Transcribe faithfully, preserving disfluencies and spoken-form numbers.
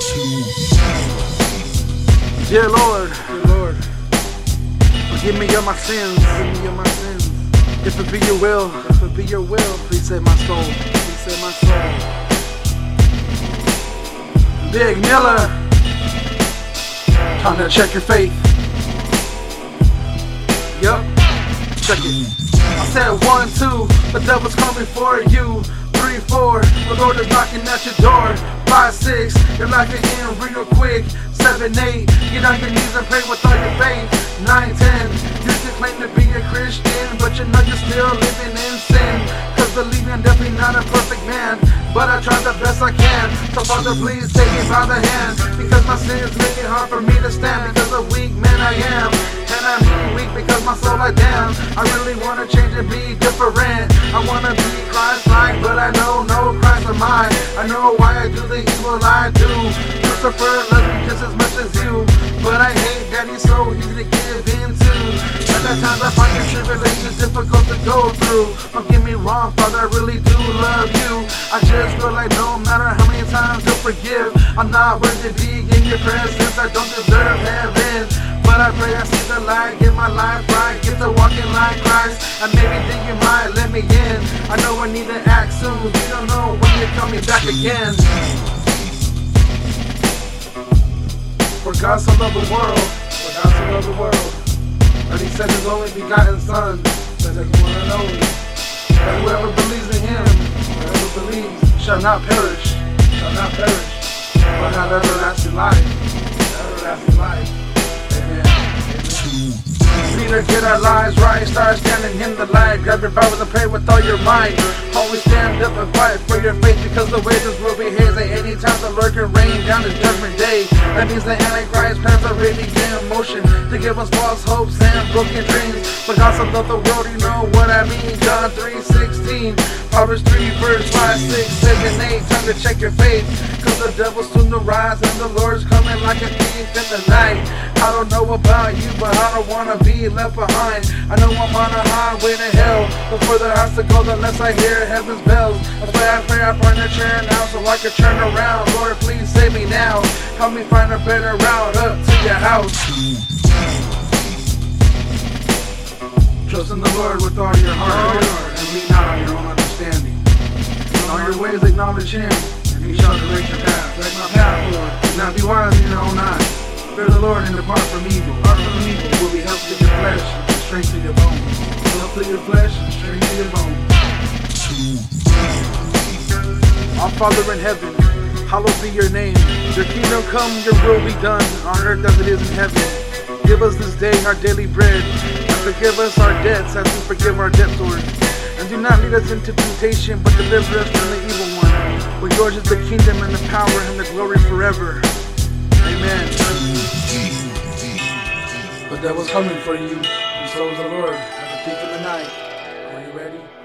Dear Lord, dear Lord, forgive me of my sins, forgive me of my sins. If it be your will, if it be your will, please save my soul, please save my soul. Big Miller, time to check your faith. Yup, check it. I said one, two, the devil's coming for you. Three, four, the Lord is knocking at your door. Five, six, your life is in real quick. Seven, eight, get on your knees and pray with all your faith. Nine, ten, you can claim to be a Christian, but you know you're still living in sin. Cause believe me, I'm definitely not a perfect man, but I try the best I can. So Father, please take me by the hand, because my sins make it hard for me to stand. Because a weak man I am, and I'm weak because my soul I damn. I really wanna change and be different. I wanna be Christ-like, but I know no Christ of mine. I know why I do the evil I do. Lucifer loves me just as much as you, but I hate that he's so easy to give into. And at times I find your tribulations difficult to go through. Don't get me wrong, Father, I really do love you. I just feel like no matter how many times you'll forgive, I'm not worthy to be in your presence. I don't deserve heaven, but I pray I see the light, get my life right, get to walking like Christ. And maybe think you might let me in. I know I need to act soon, you don't know when you're coming back again. For God so loved the world, for God so loved the world, that he sent his only begotten Son, that he's one and only, that whoever believes in him, whoever believes, shall not perish, shall not perish, but have everlasting life, everlasting life. Peter, get our lives right, start standing in the light. Grab your Bibles and pray with all your might. Always stand up and fight for your faith, because the wages will be his. At any time the Lord can rain down his judgment day. That means the Antichrist plans already in motion to give us false hopes and broken dreams. But God so loved the world, you know what I mean. John three sixteen, Proverbs three verse five, six, seven, eight. Time to check your faith, cause the devil's soon to rise, and the Lord's coming like a thief in the night. I don't know about you, but I don't wanna be left behind. I know I'm on a highway to hell, but further I have to go the less I hear heaven's bells. That's why I pray I find a chair now so I can turn around. Lord, please save me now. Help me find a better route up to your house. Trust in the Lord with all your heart, and lean not on your own understanding. In all your ways acknowledge him, and he shall direct your path. Direct my path, Lord. Do not be wise in your own eyes. Fear the Lord and depart from evil. Depart from evil will be health to your flesh and strength to your bones. Health to your flesh and strength to your bones. Our Father in heaven, hallowed be your name. Your kingdom come, your will be done, on earth as it is in heaven. Give us this day our daily bread, and forgive us our debts as we forgive our debtors. And do not lead us into temptation, but deliver us from the evil one. For yours is the kingdom and the power and the glory forever. Amen. The devil's coming for you, and so is the Lord, at the thief of the night. Are you ready?